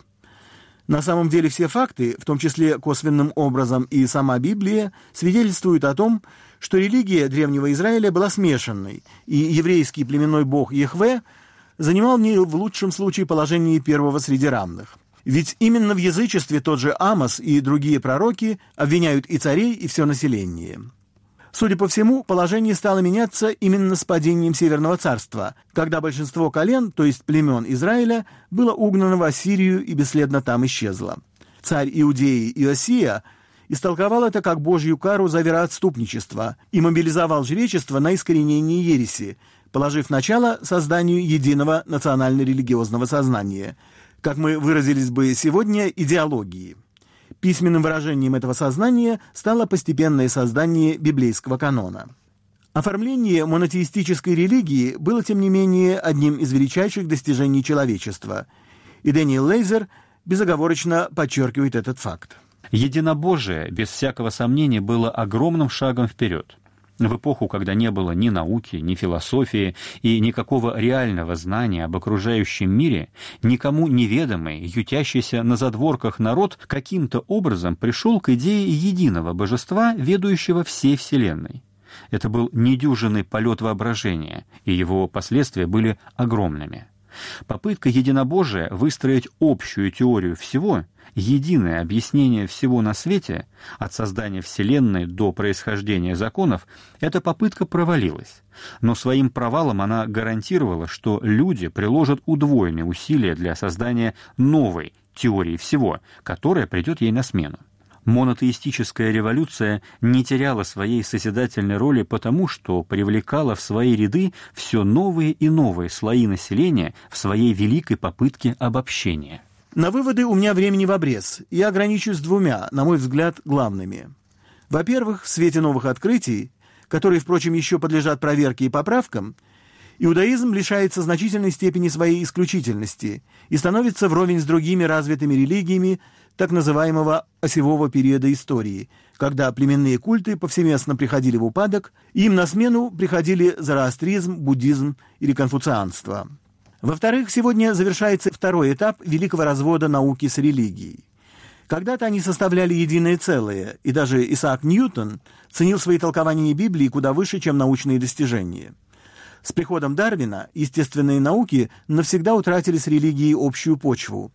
На самом деле все факты, в том числе косвенным образом и сама Библия, свидетельствуют о том, что религия древнего Израиля была смешанной, и еврейский племенной бог Яхве занимал в ней в лучшем случае положение первого среди равных. Ведь именно в язычестве тот же Амос и другие пророки обвиняют и царей, и все население. Судя по всему, положение стало меняться именно с падением Северного царства, когда большинство колен, то есть племен Израиля, было угнано в Ассирию и бесследно там исчезло. Царь Иудеи Иосия истолковал это как божью кару за вероотступничество и мобилизовал жречество на искоренение ереси, положив начало созданию единого национально-религиозного сознания, как мы выразились бы сегодня, идеологии. Письменным выражением этого сознания стало постепенное создание библейского канона. Оформление монотеистической религии было, тем не менее, одним из величайших достижений человечества, и Дэниел Лейзер безоговорочно подчеркивает этот факт. Единобожие, без всякого сомнения, было огромным шагом вперед. В эпоху, когда не было ни науки, ни философии и никакого реального знания об окружающем мире, никому неведомый, ютящийся на задворках народ каким-то образом пришел к идее единого божества, ведающего всей Вселенной. Это был недюжинный полет воображения, и его последствия были огромными. Попытка единобожия выстроить общую теорию всего, единое объяснение всего на свете, от создания Вселенной до происхождения законов, эта попытка провалилась. Но своим провалом она гарантировала, что люди приложат удвоенные усилия для создания новой теории всего, которая придет ей на смену. Монотеистическая революция не теряла своей созидательной роли потому, что привлекала в свои ряды все новые и новые слои населения в своей великой попытке обобщения. На выводы у меня времени в обрез. Я ограничусь двумя, на мой взгляд, главными. Во-первых, в свете новых открытий, которые, впрочем, еще подлежат проверке и поправкам, иудаизм лишается значительной степени своей исключительности и становится вровень с другими развитыми религиями так называемого осевого периода истории, когда племенные культы повсеместно приходили в упадок, и им на смену приходили зороастризм, буддизм или конфуцианство. Во-вторых, сегодня завершается второй этап великого развода науки с религией. Когда-то они составляли единое целое, и даже Исаак Ньютон ценил свои толкования Библии куда выше, чем научные достижения. С приходом Дарвина естественные науки навсегда утратили с религией общую почву,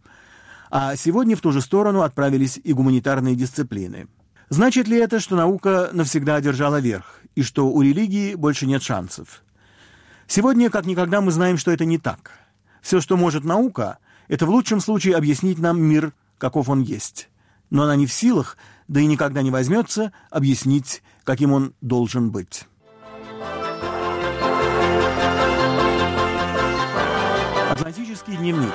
а сегодня в ту же сторону отправились и гуманитарные дисциплины. Значит ли это, что наука навсегда одержала верх, и что у религии больше нет шансов? Сегодня, как никогда, мы знаем, что это не так. Все, что может наука, это в лучшем случае объяснить нам мир, каков он есть. Но она не в силах, да и никогда не возьмется, объяснить, каким он должен быть. Атлантический дневник.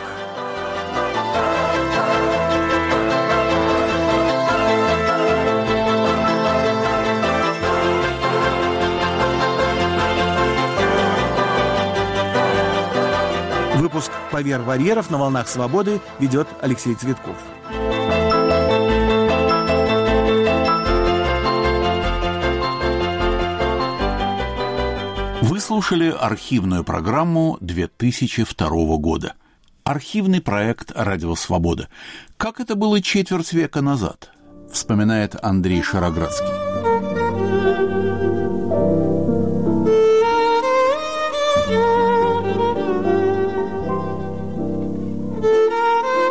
Выпуск «Поверх барьеров» на волнах свободы ведет Алексей Цветков. Вы слушали архивную программу две тысячи второго года. Архивный проект «Радио Свобода». Как это было четверть века назад, вспоминает Андрей Шароградский. Я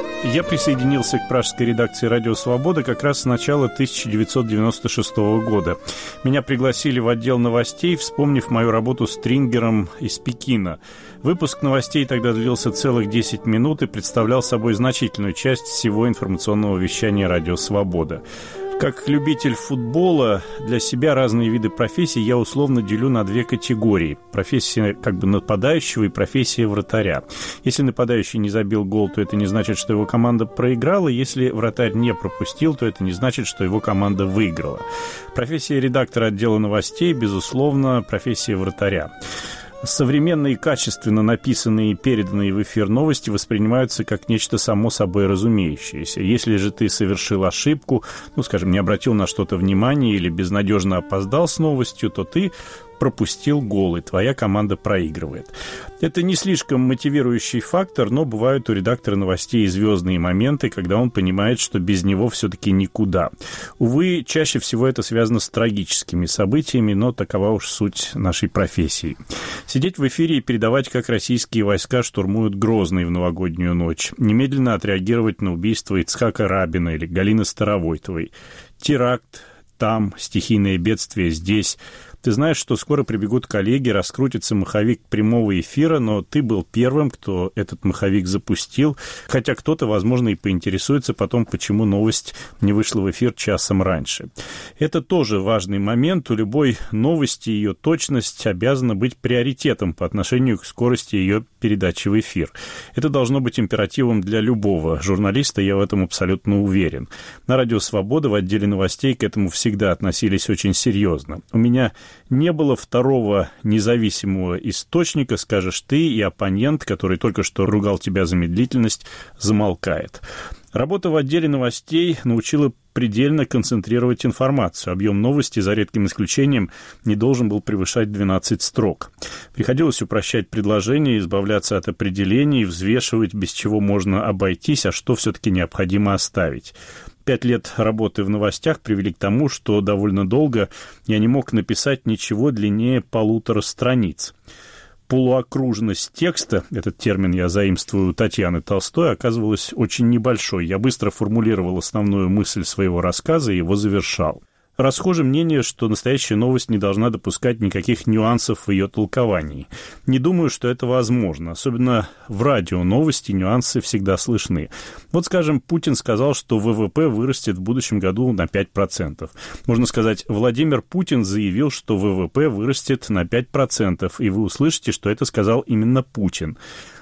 присоединился к пражской редакции «Радио Свобода» как раз с начала тысяча девятьсот девяносто шестого года. Меня пригласили в отдел новостей, вспомнив мою работу с Трингером из Пекина. Выпуск новостей тогда длился целых десять минут и представлял собой значительную часть всего информационного вещания «Радио Свобода». Как любитель футбола, для себя разные виды профессий я условно делю на две категории. Профессия как бы нападающего и профессия вратаря. Если нападающий не забил гол, то это не значит, что его команда проиграла. Если вратарь не пропустил, то это не значит, что его команда выиграла. Профессия редактора отдела новостей, безусловно, профессия вратаря. Современные, качественно написанные и переданные в эфир новости воспринимаются как нечто само собой разумеющееся. Если же ты совершил ошибку, ну, скажем, не обратил на что-то внимания или безнадежно опоздал с новостью, то ты пропустил гол, и твоя команда проигрывает. Это не слишком мотивирующий фактор, но бывают у редактора новостей звездные моменты, когда он понимает, что без него все-таки никуда. Увы, чаще всего это связано с трагическими событиями, но такова уж суть нашей профессии. Сидеть в эфире и передавать, как российские войска штурмуют Грозный в новогоднюю ночь. Немедленно отреагировать на убийство Ицхака Рабина или Галины Старовойтовой. Теракт там, стихийное бедствие здесь. Ты знаешь, что скоро прибегут коллеги, раскрутится маховик прямого эфира, но ты был первым, кто этот маховик запустил, хотя кто-то, возможно, и поинтересуется потом, почему новость не вышла в эфир часом раньше. Это тоже важный момент. У любой новости ее точность обязана быть приоритетом по отношению к скорости ее передачи в эфир. Это должно быть императивом для любого журналиста, я в этом абсолютно уверен. На «Радио Свобода» в отделе новостей к этому всегда относились очень серьезно. У меня не было второго независимого источника, скажешь ты, и оппонент, который только что ругал тебя за медлительность, замолкает. Работа в отделе новостей научила предельно концентрировать информацию. Объем новости, за редким исключением, не должен был превышать двенадцать строк. Приходилось упрощать предложения, избавляться от определений, взвешивать, без чего можно обойтись, а что все-таки необходимо оставить. Пять лет работы в новостях привели к тому, что довольно долго я не мог написать ничего длиннее полутора страниц. Полуокружность текста, этот термин я заимствую у Татьяны Толстой, оказывалась очень небольшой. Я быстро формулировал основную мысль своего рассказа и его завершал. Расхоже мнение, что настоящая новость не должна допускать никаких нюансов в ее толковании. Не думаю, что это возможно. Особенно в радио новости нюансы всегда слышны. Вот, скажем, Путин сказал, что ВВП вырастет в будущем году на пять процентов. Можно сказать, Владимир Путин заявил, что ВВП вырастет на пять процентов, и вы услышите, что это сказал именно Путин.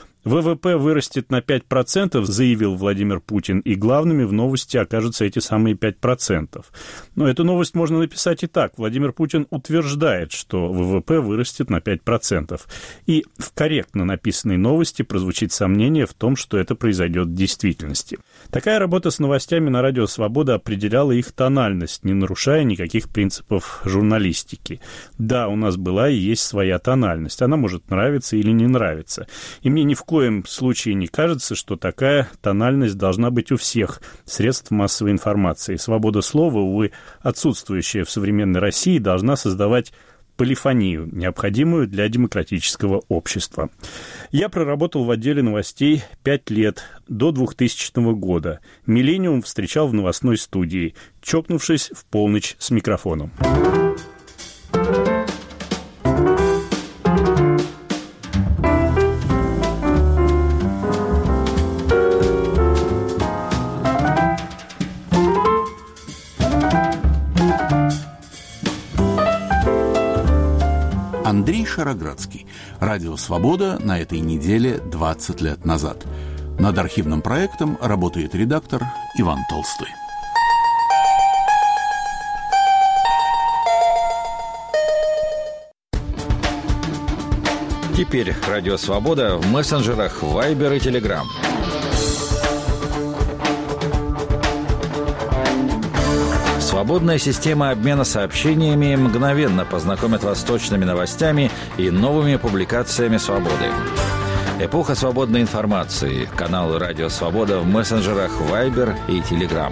ВВП вырастет на пять процентов, заявил Владимир Путин, и главными в новости окажутся эти самые пять процентов. Но эту новость можно написать и так. Владимир Путин утверждает, что ВВП вырастет на пять процентов. И в корректно написанной новости прозвучит сомнение в том, что это произойдет в действительности. Такая работа с новостями на «Радио Свобода» определяла их тональность, не нарушая никаких принципов журналистики. Да, у нас была и есть своя тональность. Она может нравиться или не нравиться. И мне ни в В коем случае не кажется, что такая тональность должна быть у всех средств массовой информации. Свобода слова, увы, отсутствующая в современной России, должна создавать полифонию, необходимую для демократического общества. Я проработал в отделе новостей пять лет, до двухтысячного года. «Миллениум» встречал в новостной студии, чокнувшись в полночь с микрофоном. Андрей Шароградский. «Радио Свобода» на этой неделе двадцать лет назад. Над архивным проектом работает редактор Иван Толстой. Теперь «Радио Свобода» в мессенджерах Viber и Telegram. Свободная система обмена сообщениями мгновенно познакомит вас с точными новостями и новыми публикациями «Свободы». Эпоха свободной информации. Канал «Радио Свобода» в мессенджерах Viber и Telegram.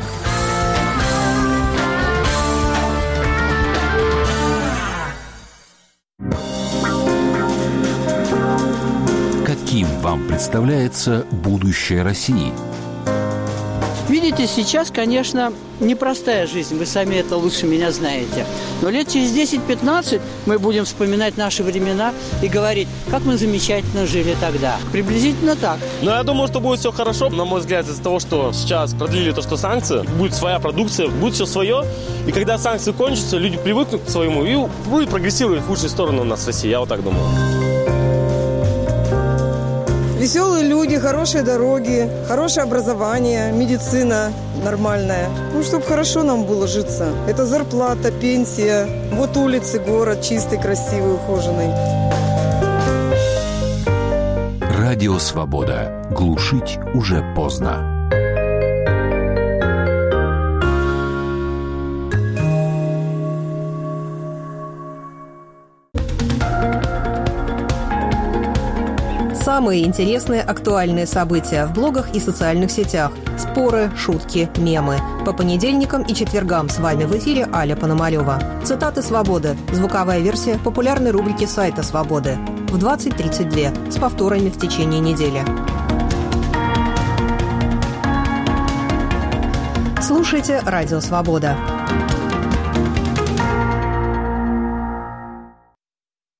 Каким вам представляется будущее России? Видите, сейчас, конечно, непростая жизнь, вы сами это лучше меня знаете. Но лет через десять-пятнадцать мы будем вспоминать наши времена и говорить, как мы замечательно жили тогда. Приблизительно так. Но я думаю, что будет все хорошо. На мой взгляд, из-за того, что сейчас продлили то, что санкции, будет своя продукция, будет все свое. И когда санкции кончатся, люди привыкнут к своему и будет прогрессировать в лучшую сторону у нас в России. Я вот так думаю. Веселые люди, хорошие дороги, хорошее образование, медицина нормальная. Ну, чтобы хорошо нам было житься. Это зарплата, пенсия. Вот улицы, город чистый, красивый, ухоженный. Радио «Свобода». Глушить уже поздно. Самые интересные актуальные события в блогах и социальных сетях. Споры, шутки, мемы. По понедельникам и четвергам с вами в эфире Аля Пономарёва. Цитаты «Свободы». Звуковая версия популярной рубрики сайта «Свободы». В двадцать тридцать два с повторами в течение недели. Слушайте «Радио Свобода».